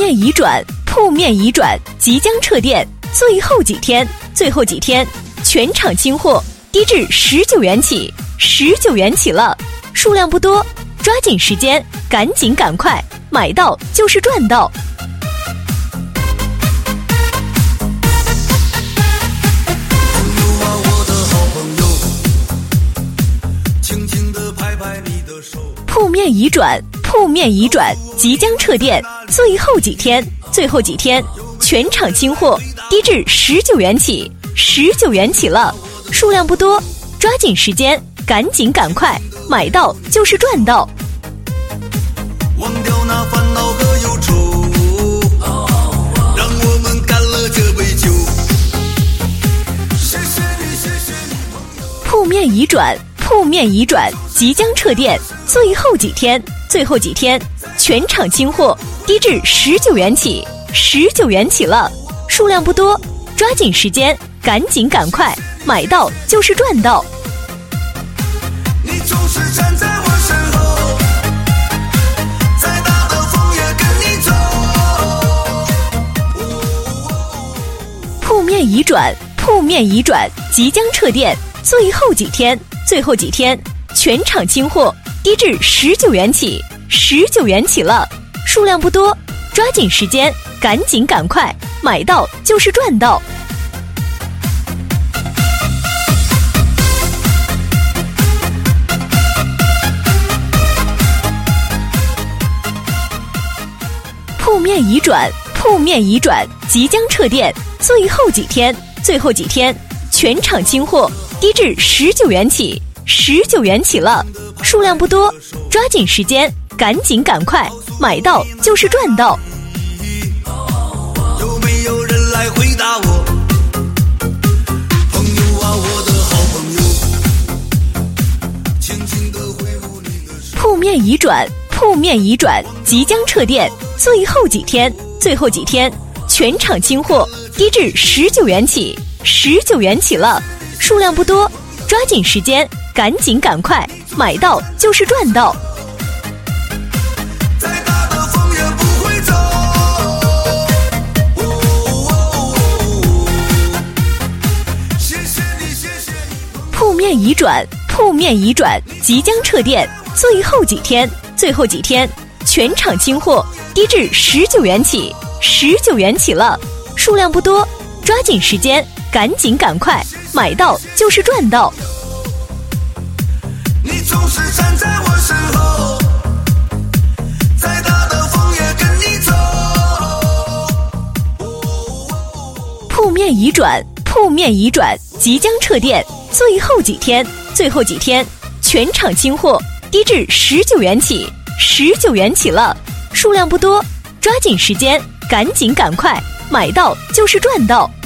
面已转，铺面已转，即将撤店，最后几天，全场清货，低至19元起，19元起了，数量不多，抓紧时间，赶快，买到就是赚到。铺面已转，即将撤店，最后几天，全场清货，低至19元起，19元起了，数量不多，抓紧时间，赶快，买到就是赚到。 忘掉那烦恼和忧愁，让我们干了这杯酒。谢谢你，谢谢你，朋友。 铺面已转，即将撤店，最后几天，全场清货，低至19元起，19元起了，数量不多，抓紧时间，赶快，买到就是赚到。 你总是站在我身后，再大的风也跟你走。 铺面已转，即将撤店，最后几天，全场清货，低至19元起，19元起了，数量不多，抓紧时间，赶快，买到就是赚到。铺面已转，即将撤店，最后几天，全场清货，低至19元起，19元起了，数量不多，抓紧时间，赶快，买到就是赚到。 有没有人来回答我？朋友啊，我的好朋友，轻轻地挥舞你的手。 铺面已转，即将撤店，最后几天，全场清货，低至19元起，19元起了，数量不多，抓紧时间，赶快，买到就是赚到。 再大的风也不会走。谢谢你，谢谢你。 铺面已转，即将撤店，最后几天，全场清货，低至19元起，19元起了，数量不多，抓紧时间，赶快，买到就是赚到。 你总是站在我身后，再大的风也跟你走。 铺面已转，即将撤店，最后几天，全场清货，低至19元起，19元起了，数量不多，抓紧时间，赶快，买到就是赚到。